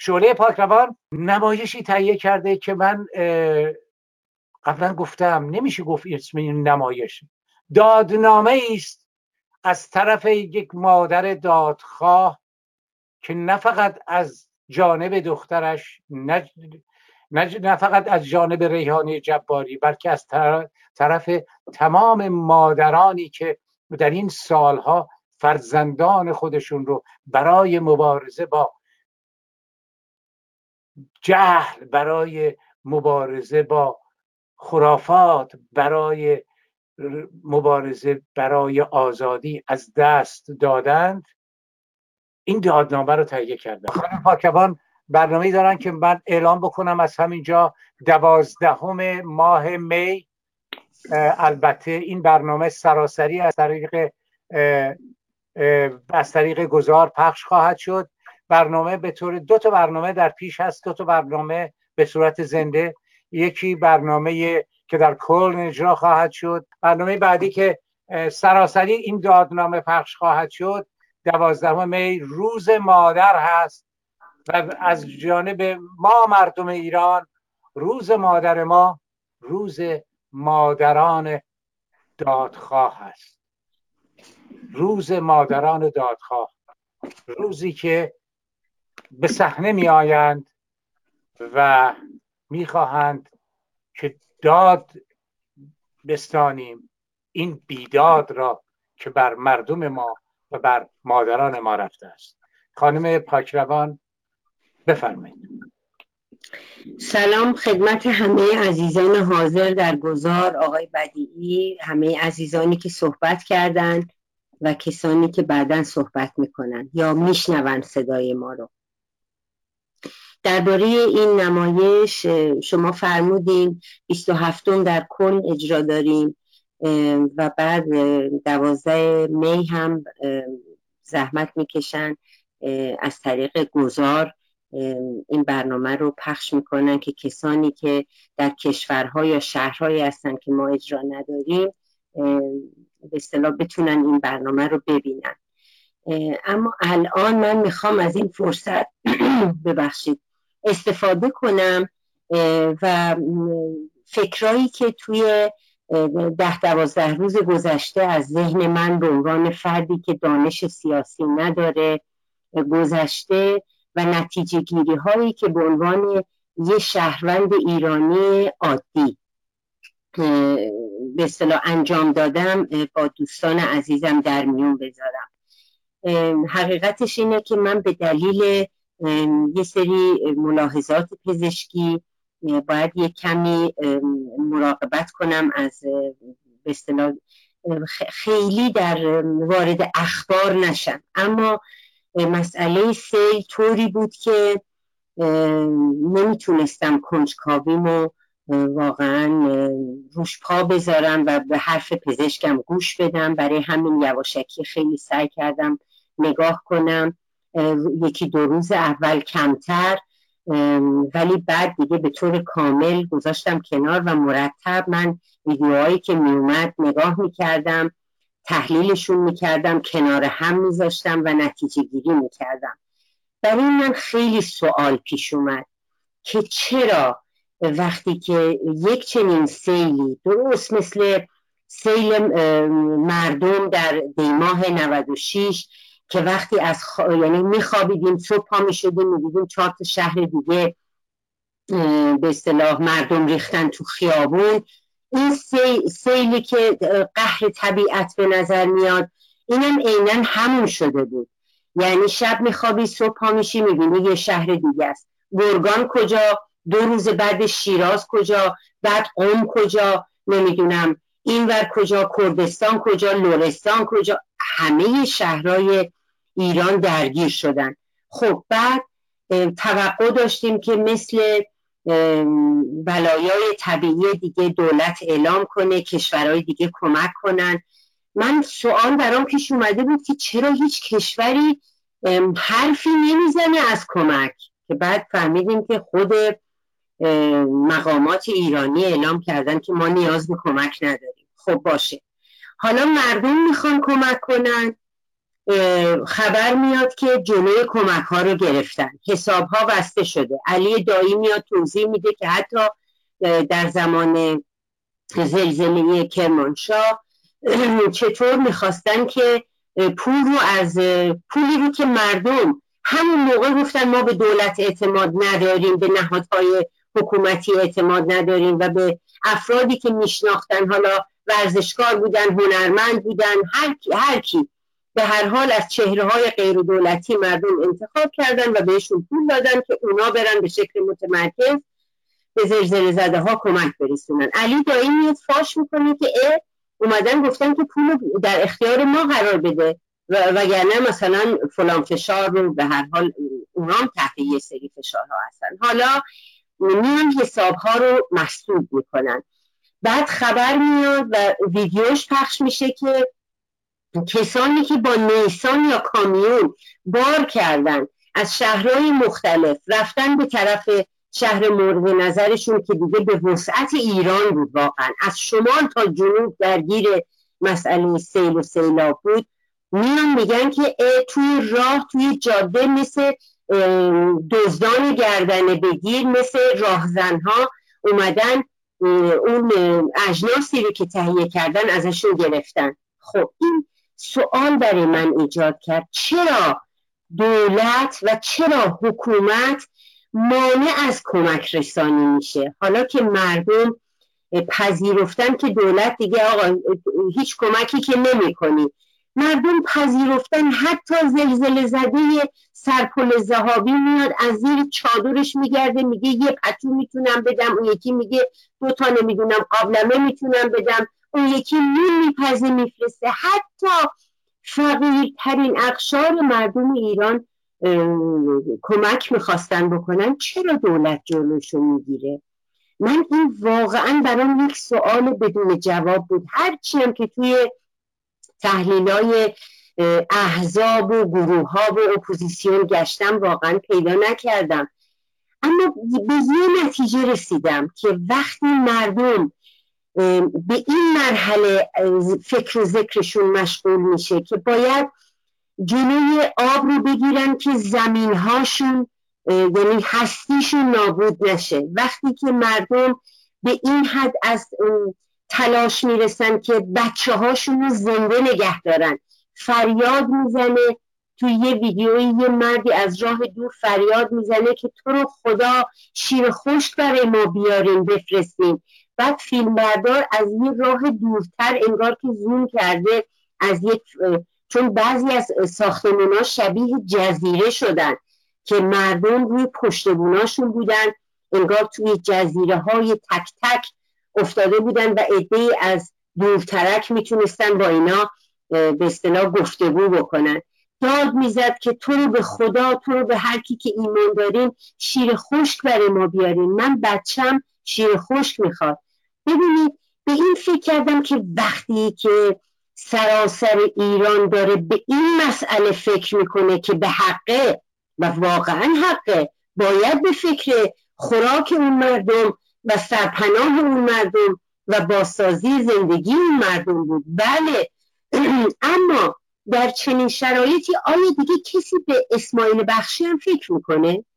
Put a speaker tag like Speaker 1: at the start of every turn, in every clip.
Speaker 1: شعله پاکروان نمایشی تهیه کرده که من قبلا گفتم نمیشه گفت اسم این نمایش دادنامه است از طرف یک مادر دادخواه که نه فقط از جانب دخترش نه فقط از جانب ریحانه جباری بلکه از طرف تمام مادرانی که در این سالها فرزندان خودشون رو برای مبارزه با جهل، برای مبارزه با خرافات، برای مبارزه برای آزادی از دست دادند، این دادنامه رو تهیه کردن. خانم پاکروان برنامه‌ای دارن که من اعلام بکنم از همینجا 12 ماه می. البته این برنامه سراسری از طریق گذار پخش خواهد شد. برنامه به طور 2 تا برنامه در پیش هست، 2 تا برنامه به صورت زنده، یکی برنامه که در کلن اجرا خواهد شد، برنامه بعدی که سراسری این دادنامه پخش خواهد شد 12 می روز مادر هست و از جانب ما مردم ایران روز مادر ما روز مادران دادخواه هست. روز مادران دادخواه، روزی که به صحنه می آیند و می خواهند که داد بستانیم این بیداد را که بر مردم ما و بر مادران ما رفته است. خانم پاکروان بفرمایید.
Speaker 2: سلام خدمت همه عزیزان حاضر در گذار، آقای بدیعی، همه عزیزانی که صحبت کردند و کسانی که بعداً صحبت میکنن یا میشنون صدای ما رو. درباره این نمایش شما فرمودین 27 در کلن اجرا داریم و بعد 12 می هم زحمت میکشن از طریق گذار این برنامه رو پخش میکنن که کسانی که در کشورها یا شهرهایی هستن که ما اجرا نداریم به اصطلاح بتونن این برنامه رو ببینن. اما الان من میخوام از این فرصت ببخشید استفاده کنم و فکرایی که توی 10-12 روز گذشته از ذهن من به عنوان فردی که دانش سیاسی نداره گذشته و نتیجه گیری هایی که به عنوان یه شهروند ایرانی عادی به اصطلاح انجام دادم با دوستان عزیزم در میون بذارم. حقیقتش اینه که من به دلیل یه سری ملاحظات پزشکی باید یه کمی مراقبت کنم از به اصطلاح خیلی در وارد اخبار نشم. اما مسئله سیل طوری بود که نمیتونستم کنجکاویمو واقعا روش پا بذارم و به حرف پزشکم گوش بدم. برای همین یواشکی خیلی سعی کردم نگاه کنم، 1-2 روز اول کمتر، ولی بعد دیگه به طور کامل گذاشتم کنار و مرتب من ویدیوهایی که میومد نگاه میکردم، تحلیلشون میکردم، کنار هم میذاشتم و نتیجه گیری میکردم. برای من خیلی سوال پیش اومد که چرا وقتی که یک چنین سیلی درست مثل سیل مردم در دیماه 96 که وقتی یعنی میخوابیدیم صبح پا میشدیم میدیدیم 4 تا شهر دیگه به اصطلاح مردم ریختن تو خیابون، این سیلی که قهر طبیعت به نظر میاد اینم عیناً همون شده بود. یعنی شب میخوابی صبح پا میشی میبینی یه شهر دیگه است. گرگان کجا، 2 روز بعد شیراز کجا، بعد قم کجا، نمیدونم اینور کجا، کردستان کجا، لرستان کجا، همه شهرهای ایران درگیر شدن. خب بعد توقع داشتیم که مثل بلایای طبیعی دیگه دولت اعلام کنه، کشورهای دیگه کمک کنن. من سوال برام پیش اومده بود که چرا هیچ کشوری حرفی نمیزنه از کمک، که بعد فهمیدیم که خود مقامات ایرانی اعلام کردن که ما نیاز به کمک نداریم. خب باشه، حالا مردم میخوان کمک کنن، خبر میاد که جلوی کمک ها رو گرفتن، حساب ها بسته شده. علی دایی میاد توضیح میده که حتی در زمان زلزله کرمانشاه چطور میخواستن که پولی رو که مردم همون موقع گفتن ما به دولت اعتماد نداریم، به نهادهای حکومتی اعتماد نداریم و به افرادی که میشناختن، حالا ورزشکار بودن، هنرمند بودن، هر کی به هر حال از چهره‌های غیر دولتی مردم انتخاب کردن و بهشون پول دادن که اونا برن به شکل متمرکز به زلزله زده ها کمک برسونن. علی دایی میاد فاش میکنه که اومدن گفتن که پول در اختیار ما قرار بده وگرنه مثلا فلان فشار رو، به هر حال اونا هم تحت یه سری فشارها هستن. حالا میان حساب ها رو مسدود میکنن. بعد خبر میاد و ویدیوش پخش میشه که کسانی که با نیسان یا کامیون بار کردن از شهرهای مختلف رفتن به طرف شهر مورد نظرشون که دیگه به وسعت ایران بود، واقعا از شمال تا جنوب درگیر مسئله سیل و سیلاب بود، میان میگن که توی راه، توی جاده مثل دزدان گردن بگیر، مثل راهزنها اومدن اون اجناسی رو که تهیه کردن ازشون گرفتن. خب این سوال برای من ایجاد کرد، چرا دولت و چرا حکومت مانع از کمک رسانی میشه؟ حالا که مردم پذیرفتن که دولت دیگه آقا هیچ کمکی که نمی کنی، مردم پذیرفتن حتی زلزله زده سرپل ذهابی میاد از زیر چادرش میگرده میگه یه پتو میتونم بدم، اون یکی میگه 2 تا نمیدونم قابلمه میتونم بدم، اون یکی نون میپزه میفرسته. حتی فقیرترین اقشار مردم ایران کمک میخواستن بکنن، چرا دولت جلوشو میگیره؟ من این واقعا برام یک سوال بدون جواب بود. هرچی هم که توی تحلیلای احزاب و گروه ها و اپوزیسیون گشتم واقعا پیدا نکردم، اما به یه نتیجه رسیدم که وقتی مردم به این مرحله فکر و ذکرشون مشغول میشه که باید جلوی آب رو بگیرن که زمینهاشون یعنی هستیشون نابود نشه، وقتی که مردم به این حد از تلاش میرسن که بچه هاشون رو زنده نگه دارن، فریاد میزنه توی یه ویدیوی یه مردی از راه دور فریاد میزنه که تو رو خدا شیر خشک برای ما بیارین بفرستین، بعد فیلمبردار از یه راه دورتر انگار که زوم کرده از یک، چون بعضی از ساختمونا شبیه جزیره شدن که مردم روی پشتبوناشون بودن، انگار توی جزیره های تک تک افتاده بودن و عده‌ای از دورترک میتونستن با اینا به اصطلاح گفتگو بکنن. داد میزد که تو رو به خدا، تو رو به هر کی که ایمان دارین شیر خشک برای ما بیارین، من بچم شیر خشک میخواد. ببینید به این فکر کردم که وقتی که سراسر ایران داره به این مسئله فکر میکنه که به حقه و واقعا حقه، باید به فکر خوراک اون مردم و سرپناه اون مردم و بازسازی زندگی اون مردم بود، بله. اما در چنین شرایطی آیا دیگه کسی به اسماعیل بخشی هم فکر میکنه؟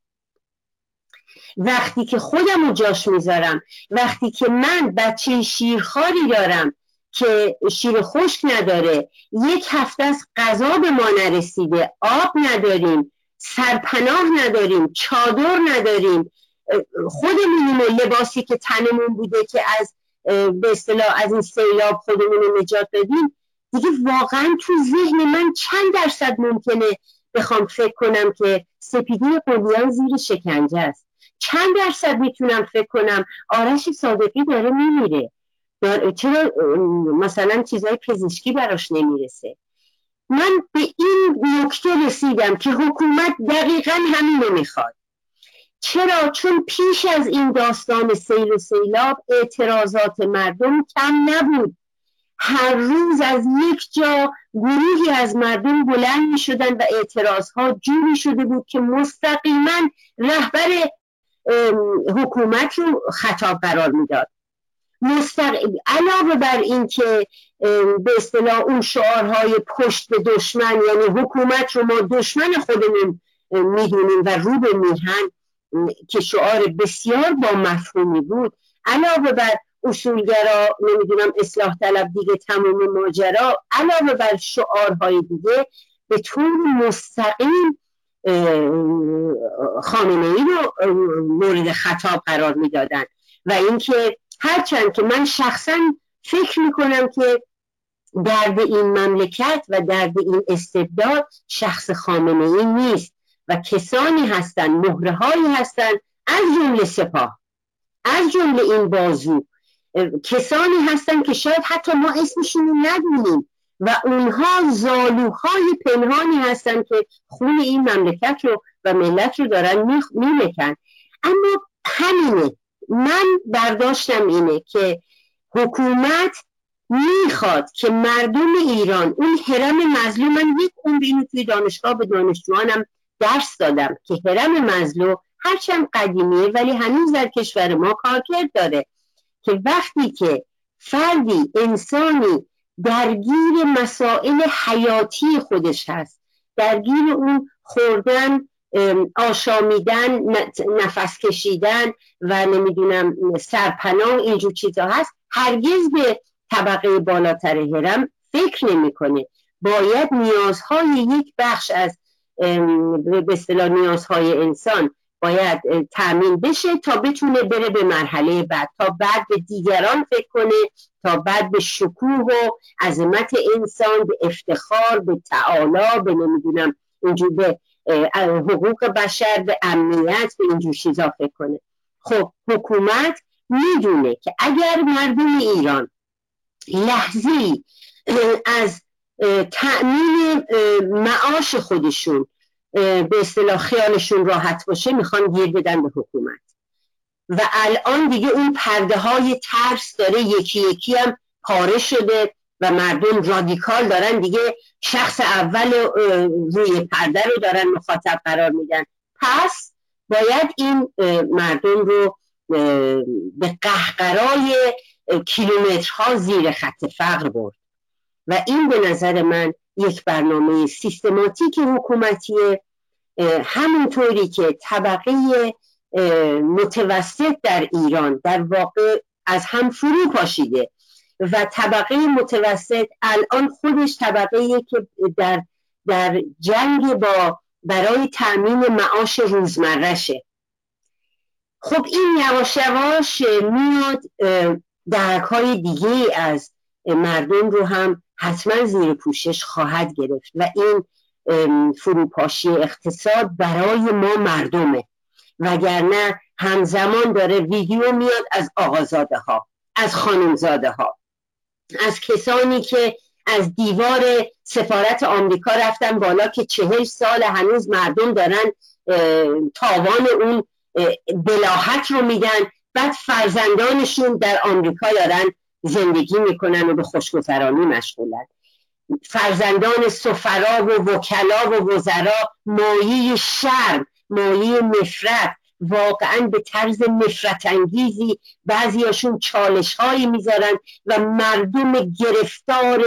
Speaker 2: وقتی که خودم رو جاش میذارم، وقتی که من بچه شیرخواری دارم که شیر خشک نداره، 1 هفته از غذا به ما نرسیده، آب نداریم، سرپناه نداریم، چادر نداریم، خودمون لباسی که تنمون بوده که از به اصطلاح از این سیلاب خودمون رو نجات دادیم، دیگه واقعا تو ذهن من چند درصد ممکنه بخوام فکر کنم که سپیدی قلیان زیر شکنجه است؟ چند درصد میتونم فکر کنم آرش صادقی داره میمیره؟ چرا مثلا چیزای پزشکی براش نمیرسه؟ من به این نکته رسیدم که حکومت دقیقا همینو میخواد. چرا؟ چون پیش از این داستان سیل و سیلاب اعتراضات مردم کم نبود. هر روز از یک جا گروهی از مردم بلند می شدن و اعتراضها جوری شده بود که مستقیما رهبر حکومت رو خطاب قرار میداد. علاوه بر این که به اصطلاح اون شعارهای پشت به دشمن، یعنی حکومت رو ما دشمن خودمون میدونیم و رو به میهن، که شعار بسیار با مفهومی بود، علاوه بر اصولگرا، نمیدونم اصلاح طلب دیگه تمام ماجرا، علاوه بر شعارهای دیگه، به طور مستقیم خامنه‌ای رو مورد خطاب قرار میدادن. و اینکه هرچند که من شخصا فکر میکنم که درد این مملکت و درد این استبداد شخص خامنه‌ای نیست و کسانی هستن، مهرهایی هستن، از جمله سپاه، از جمله این بازو، کسانی هستن که شاید حتی ما اسمشون رو ندونیم و اونها زالوهای پنهانی هستن که خون این مملکت رو و ملت رو دارن میمکن. اما همینه، من برداشتم اینه که حکومت میخواد که مردم ایران، اون هرم مظلوم، من یک عمر اینو توی دانشگاه به دانشجوانم درس دادم که هرم مظلوم هرچند قدیمیه ولی هنوز در کشور ما کارکرد داره، که وقتی که فردی، انسانی درگیر مسائل حیاتی خودش هست، درگیر اون خوردن، آشامیدن، نفس کشیدن و نمیدونم سرپناه، اینجور چیزا هست، هرگز به طبقه بالاتر هرم فکر نمیکنه. باید نیازهای یک بخش از به اصطلاح نیازهای انسان باید تامین بشه تا بتونه بره به مرحله بعد، تا بعد به دیگران فکر کنه، تا بعد به شکوه و عظمت انسان، به افتخار، به تعالی، به نمیدونم اینجور، به حقوق بشر، به امنیت، به اینجور چیزا فکر کنه. خب حکومت میدونه که اگر مردم ایران لحظه‌ای از تأمین معاش خودشون به اصطلاح خیالشون راحت باشه، میخوان گیر بدن به حکومت. و الان دیگه اون پرده های ترس داره یکی یکی هم پاره شده و مردم رادیکال دارن دیگه شخص اول روی پرده رو دارن مخاطب قرار میدن. پس باید این مردم رو به قهقرای کیلومترها زیر خط فقر برد و این به نظر من یک برنامه سیستماتیک حکومتیه، همونطوری که طبقه متوسط در ایران در واقع از هم فرو پاشیده و طبقه متوسط الان خودش طبقه‌ایه که در جنگ برای تأمین معاش روزمره‌شه. خب این یواش یواش میاد درک‌های دیگه از مردم رو هم حتما زیر پوشش خواهد گرفت و این فروپاشی اقتصاد برای ما مردمه، وگرنه همزمان داره ویدیو میاد از آقازاده ها، از خانمزاده ها، از کسانی که از دیوار سفارت آمریکا رفتن بالا که 40 سال هنوز مردم دارن تاوان اون بلاهت رو میدن، بعد فرزندانشون در آمریکا دارن زندگی میکنن و به خوشگذرانی مشغولن. فرزندان سفرا و وکلا و وزرا مایه شرم، مایه نفرت، واقعا به طرز نفرت انگیزی بعضیاشون چالش هایی میذارن و مردم گرفتار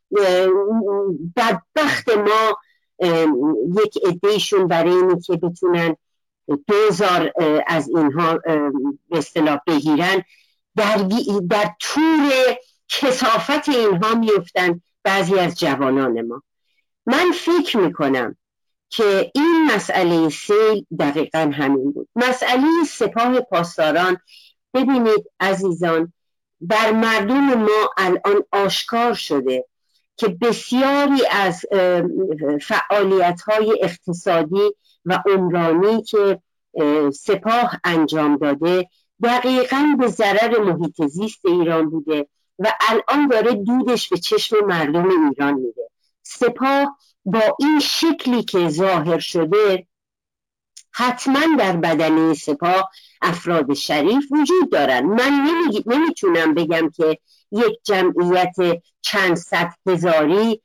Speaker 2: بدبخت ما یک عدهشون برای اینی که بتونن 2000 از اینها به اصطلاح بگیرن در طور کثافت اینها میفتن بعضی از جوانان ما. من فکر میکنم که این مسئله سیل دقیقا همین بود. مسئله سپاه پاسداران، ببینید عزیزان، بر مردم ما الان آشکار شده که بسیاری از فعالیت‌های اقتصادی و عمرانی که سپاه انجام داده دقیقاً به ضرر محیط زیست ایران بوده و الان داره دودش به چشم مردم ایران میده. سپاه با این شکلی که ظاهر شده، حتما در بدنه سپاه افراد شریف وجود دارن. من نمیتونم بگم که یک جمعیت چند صد هزاری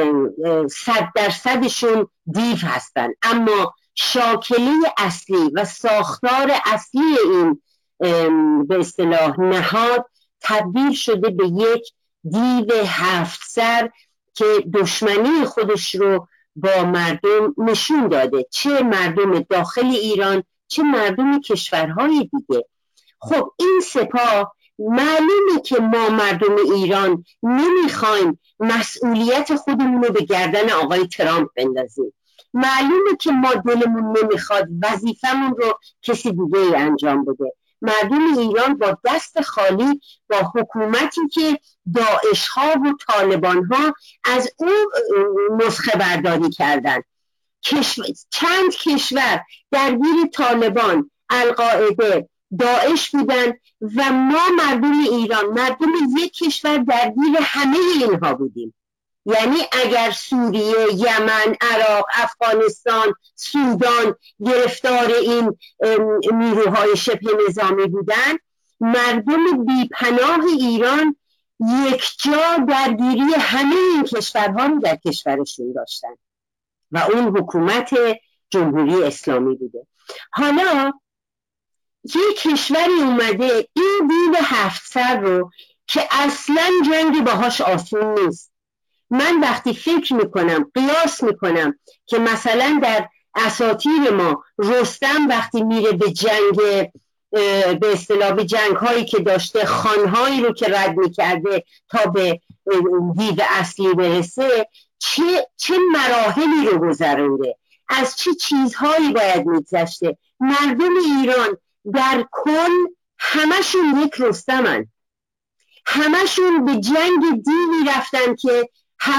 Speaker 2: 100% دیو هستن، اما شاکله اصلی و ساختار اصلی این به اصطلاح نهاد تبدیل شده به یک دیو 7 سر که دشمنی خودش رو با مردم نشون داده، چه مردم داخل ایران چه مردم کشورهای دیگه. خب این سپاه معلومه که ما مردم ایران نمیخوایم مسئولیت خودمون رو به گردن آقای ترامپ بندازیم، معلومه که ما دلمون نمیخواد وظیفمون رو کسی دیگه ای انجام بده. مردم ایران با دست خالی با حکومتی که داعش ها و طالبان ها از اون نسخه برداری کردن، چند کشور درگیر طالبان، القاعده، داعش بودن و ما مردم ایران، مردم یک کشور درگیر همه اینها بودیم. یعنی اگر سوریه، یمن، عراق، افغانستان، سودان گرفتار این نیروهای شبه نظامی بودن، مردم بیپناه ایران یک جا درگیری همه این کشورها رو در کشورشون داشتن و اون حکومت جمهوری اسلامی بوده. حالا یک کشوری اومده این دیو 7 سر رو که اصلا جنگ باهاش آسون نیست. من وقتی فکر میکنم، قیاس میکنم که مثلا در اساطیر ما رستم وقتی میره به جنگ، به اصطلاح به جنگ هایی که داشته، خانهایی رو که رد میکرده تا به دیو اصلی برسه، چه مراحلی رو گذرونده، از چه چیزهایی باید میگذشته. مردم ایران در کل همشون یک رستمن، همشون به جنگ دیوی رفتن که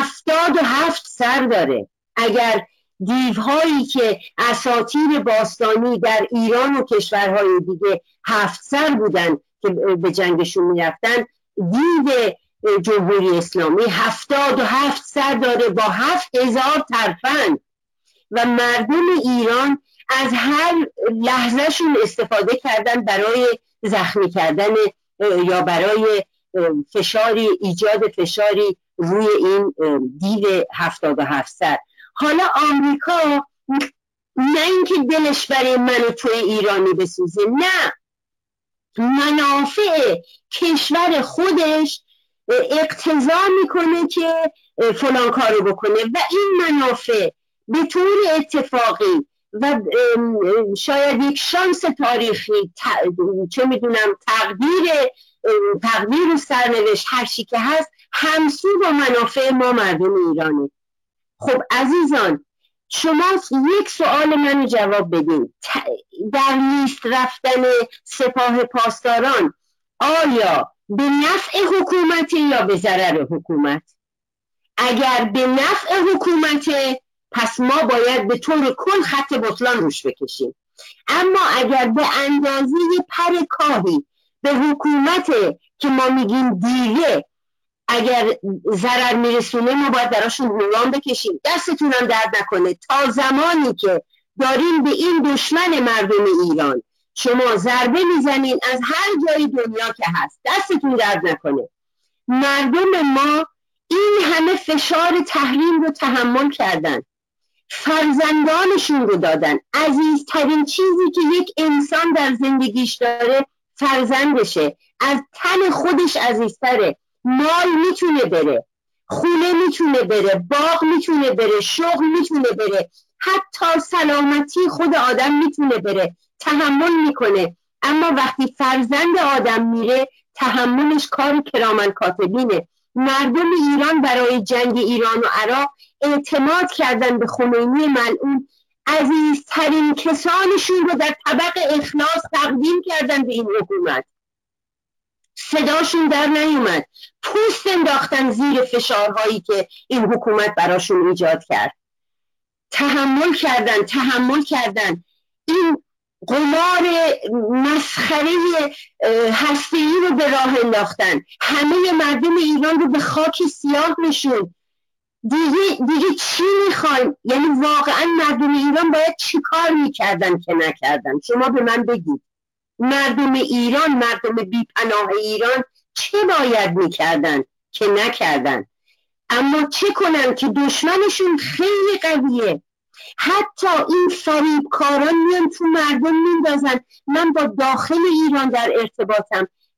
Speaker 2: 77 سر داره. اگر دیوهایی که اساطیر باستانی در ایران و کشورهای دیگه 7 سر بودن که به جنگشون میرفتن، دیو جمهوری اسلامی 77 سر داره با 7000 ترفند و مردم ایران از هر لحظهشون استفاده کردن برای زخمی کردن یا برای ایجاد فشاری روی این دیو 77 سر. حالا آمریکا نه اینکه دلش برای من و توی ایرانی بسوزه، نه، منافع کشور خودش اقتضا میکنه که فلان کارو بکنه و این منافع به طور اتفاقی و شاید یک شانس تاریخی، چه میدونم، تقدیر و سرنوشت، هر چی که هست، همسو با منافع ما مردم ایرانه. خب عزیزان، شما یک سوال منو جواب بدین، در لیست رفتن سپاه پاسداران آیا به نفع حکومت یا به ضرر حکومت؟ اگر به نفع حکومت، پس ما باید به طور کل خط بطلان روش بکشیم. اما اگر به اندازه پر کاهی به حکومت که ما میگیم دیوه اگر ضرر میرسونه، ما باید براشون جولان بکشیم. دستتونم درد نکنه تا زمانی که داریم به این دشمن مردم ایران شما ضربه میزنین از هر جای دنیا که هست، دستتون درد نکنه. مردم ما این همه فشار تحریم رو تحمل کردن، فرزندانشون رو دادن. عزیزترین چیزی که یک انسان در زندگیش داره فرزندشه، از تن خودش عزیزتره. مال میتونه بره، خونه میتونه بره، باغ میتونه بره، شغل میتونه بره، حتی سلامتی خود آدم میتونه بره، تحمل میکنه. اما وقتی فرزند آدم میره، تحملش کار کرامن کاتبینه. مردم ایران برای جنگ ایران و عراق اعتماد کردن به خمینی ملعون، عزیزترین کسانشون رو در طبق اخلاص تقدیم کردن به این حکومت. صداشون در نیومد، پوست انداختن زیر فشارهایی که این حکومت براشون ایجاد کرد. تحمل کردن این قمار مسخره هسته‌ای رو به راه انداختن، همه مردم ایران رو به خاک سیاه نشون. دیگه چی میخوایم؟ یعنی واقعا مردم ایران باید چی کار میکردن که نکردن؟ شما به من بگید. مردم ایران، مردم بیپناه ایران چه باید میکردن که نکردن؟ اما چه کنن که دشمنشون خیلی قویه. حتی این فریبکاران میان تو مردم میندازن. من با داخل ایران در ارتباطم،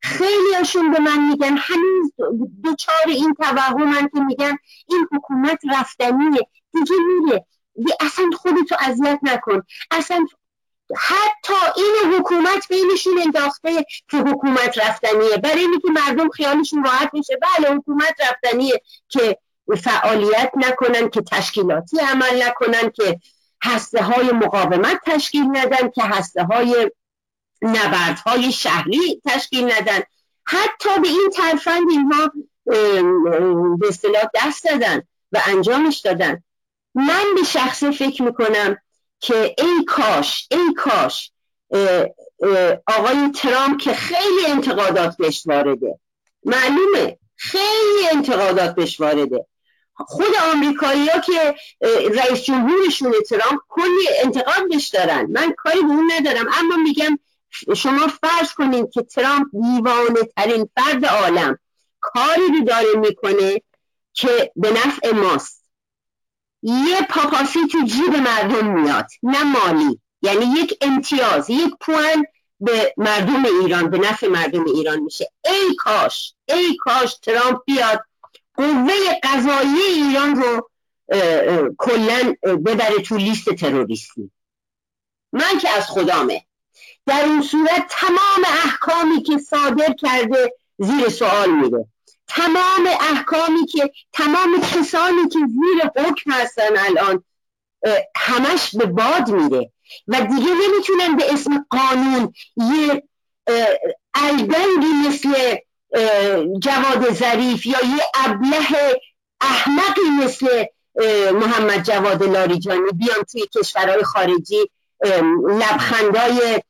Speaker 2: خیلی هاشون به من میگن هنوز دوچار این توهمن که میگن این حکومت رفتنیه، دیگه میره، اصلا خودتو اذیت نکن. اصلا حتی این حکومت بینشون انداخته که حکومت رفتنیه، برای اینکه مردم خیالشون راحت میشه بله حکومت رفتنیه، که فعالیت نکنن، که تشکیلاتی عمل نکنن، که هسته های مقاومت تشکیل ندن، که هسته های نبردهای شهری تشکیل ندن. حتی به این ترفند اینها به اصطلاح دست دادن و انجامش دادن. من به شخصه فکر میکنم که ای کاش آقای ترامپ که خیلی انتقادات بهش وارده، معلومه خیلی انتقادات بهش وارده، خود آمریکایی‌ها که رئیس جمهورشون ترامپ کلی انتقاد بهش دارن، من کاری به اون ندارم، اما میگم شما فرض کنید که ترامپ دیوانه ترین فرد عالم کاری رو داره میکنه که به نفع ماست، یه پاپاسی تو جیب مردم میاد، نه مالی، یعنی یک امتیاز، یک پوان به مردم ایران، به نفع مردم ایران میشه. ای کاش ترامپ بیاد قوه قضاییه ایران رو کلن ببره تو لیست تروریستی. من که از خدامه، در این صورت تمام احکامی که صادر کرده زیر سوال میره، تمام احکامی که تمام کسانی که زیر حکم هستن الان همش به باد میره و دیگه نمیتونن به اسم قانون یه الگنگی مثل جواد ظریف یا یه ابله احمقی مثل محمد جواد لاریجانی بیان توی کشورهای خارجی لبخندای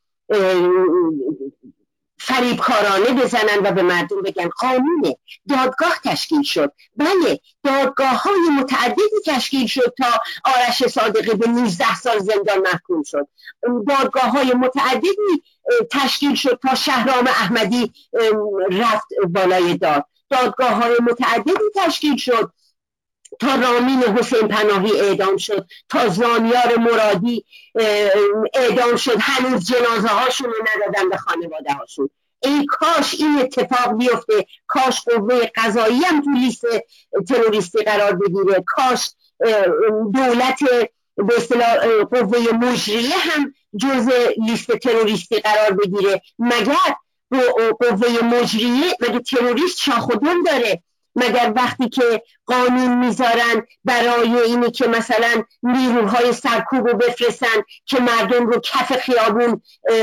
Speaker 2: فریبکارانه بزنن و به مردم بگن قانونه. دادگاه تشکیل شد، بله دادگاه های متعددی تشکیل شد تا آرش صادقی به 19 سال زندان محکوم شد، دادگاه های متعددی تشکیل شد تا شهرام احمدی رفت بالای داد، دادگاه های متعددی تشکیل شد تا رامین حسین پناهی اعدام شد، تا زانیار مرادی اعدام شد، هنوز جنازه هاشون رو ندادن به خانواده هاشون. ای کاش این اتفاق بیفته، کاش قوه قضایی هم تو لیست تروریستی قرار بگیره، کاش دولت به اصطلاح قوه مجریه هم جز لیست تروریستی قرار بگیره. مگر قوه مجریه مگه تروریست شاخ و دم داره؟ مگر وقتی که قانون میذارن برای اینی که مثلا نیروهای سرکوب رو بفرستن که مردم رو کف خیابون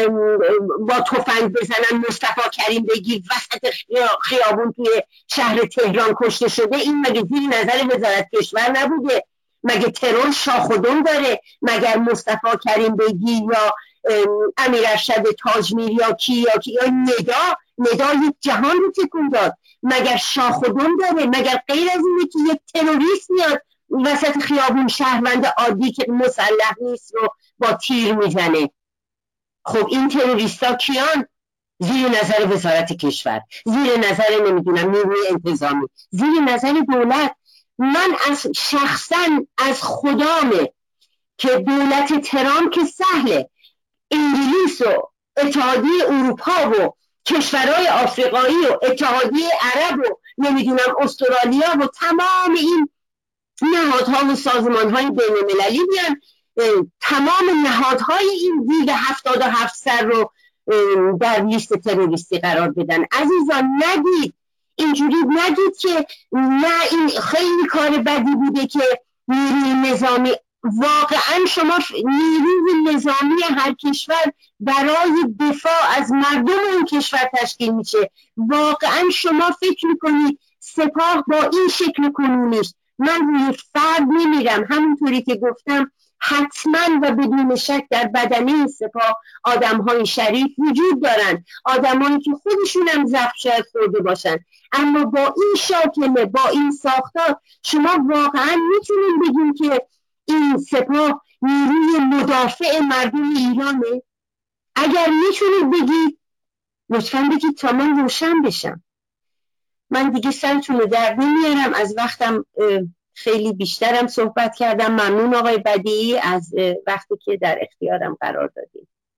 Speaker 2: با تفنگ بزنن، مصطفی کریم بگیر وسط خیابون توی شهر تهران کشته شده، این مگه زیر نظر وزارت کشور نبوده؟ مگه ترور شاخ و دم داره؟ مگر مصطفی کریم بگیر یا امیر ارشد تاجمیر یا ندا یک جهان رو تکون داد؟ مگر شاخ و دم داره؟ مگر غیر از اینه که یک تروریست میاد وسط خیابون شهروند عادی که مسلح نیست رو با تیر میزنه؟ خب این تروریستا کیان؟ زیر نظر وزارت کشور، زیر نظر نمیدونم نیروی انتظامی، زیر نظر دولت. من از شخصا از خدامه که دولت ترامپ که سهله، انگلیس و اتحادیه اروپا و کشورهای آفریقایی و اتحادیه عرب و نمیدونم استرالیا و تمام این نهادها و سازمانهای بین المللی بیان تمام نهادهای این دیو 77 سر رو در لیست تروریستی قرار بدن. عزیزان نگید، اینجوری نگید که نه این خیلی کار بدی بوده که نیروی نظامی، واقعا شما نیروی نظامی هر کشور برای دفاع از مردم اون کشور تشکیل میشه، واقعا شما فکر میکنید سپاه با این شکل کنونیش؟ من روی فرد نمیرم، همونطوری که گفتم حتما و بدون شک در بدنه سپاه آدم‌های شریف وجود دارن، آدم‌هایی که خودشون هم زخم شاید خورده باشن، اما با این شاکله، با این ساختار شما واقعا میتونید بگین که این سپاه نیروی مدافع مردم ایرانه؟ اگر میتونید بگید لطفاً بگید تا من روشن بشم. من دیگه سرتون رو در نمیارم، از وقتم خیلی بیشترم صحبت کردم. ممنون آقای بدیعی از وقتی که در اختیارم قرار دادید.